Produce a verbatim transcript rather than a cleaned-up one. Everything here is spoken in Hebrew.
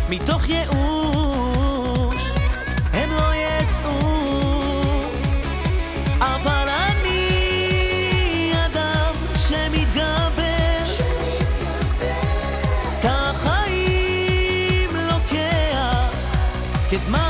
מתוך ייאוש הם לא יצאו, אבל אני אדם שמתגבר, את החיים לוקח כזמן